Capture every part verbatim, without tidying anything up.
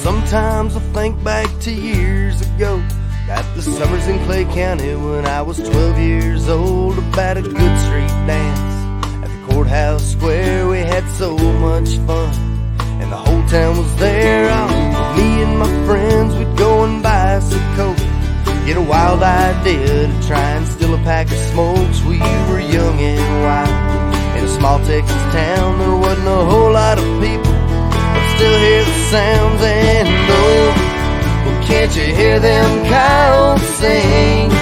Sometimes I think back to years ago, at the summers in Clay County when I was twelve years old, about a good street dance at the courthouse square. We had so much fun, and the whole town was there. Oh, me and my friends would go and buy us a Coke, get a wild idea to try and steal a pack of smokes. We were young and wild in a small Texas town. There wasn't a whole lot of people, but still hear the sounds. And oh, well, can't you hear them coyotes sing?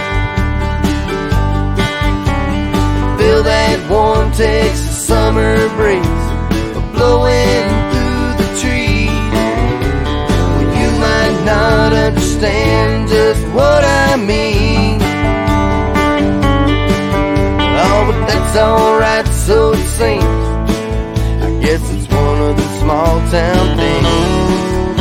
Feel that warm Texas summer breeze blowing through the trees. Well, you might not understand just what I mean. Oh, but that's alright, so it seems. I guess it's one of the small town things.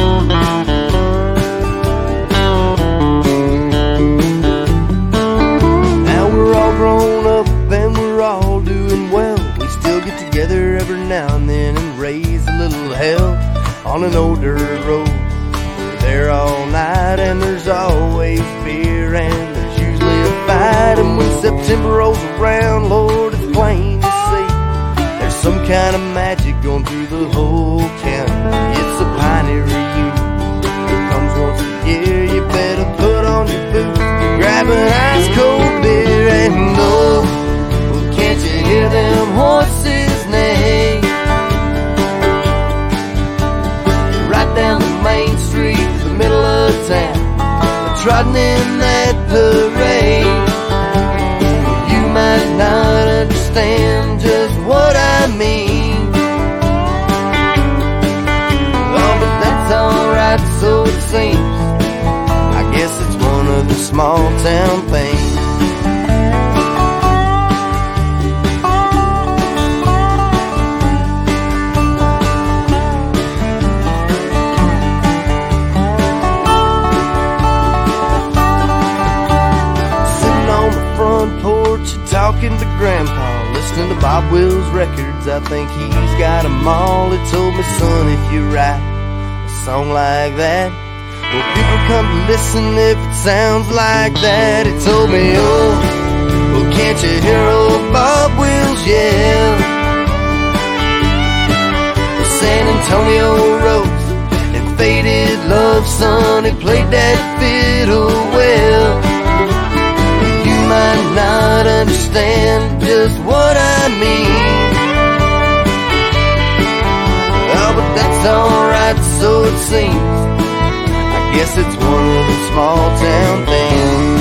Now we're all grown up and we're all doing well. We still get together every now and then and raise a little hell on an old dirt road. We're there all night and there's always beer and there's usually a fight. And when September rolls around, Lord, it's plain to see there's some kind of magic going through the whole county. It's a pioneer reunion. It comes once a year. You better put on your boots and grab an ice cold beer. And oh, well, can't you hear them horses neigh? Right down the main street to the middle of town, trotting in that parade. You might not understand just what I mean. Oh, but that's alright, so it seems. I guess it's one of the small town things. Talking to Grandpa, listening to Bob Wills records. I think he's got them all. He told me, son, if you write a song like that, well, people come to listen if it sounds like that. He told me, oh, well, can't you hear old Bob Wills yell? Well, San Antonio Rose and Faded Love, son, he played that fiddle well. Might not understand just what I mean. Oh, but that's alright, so it seems. I guess it's one of the small town things.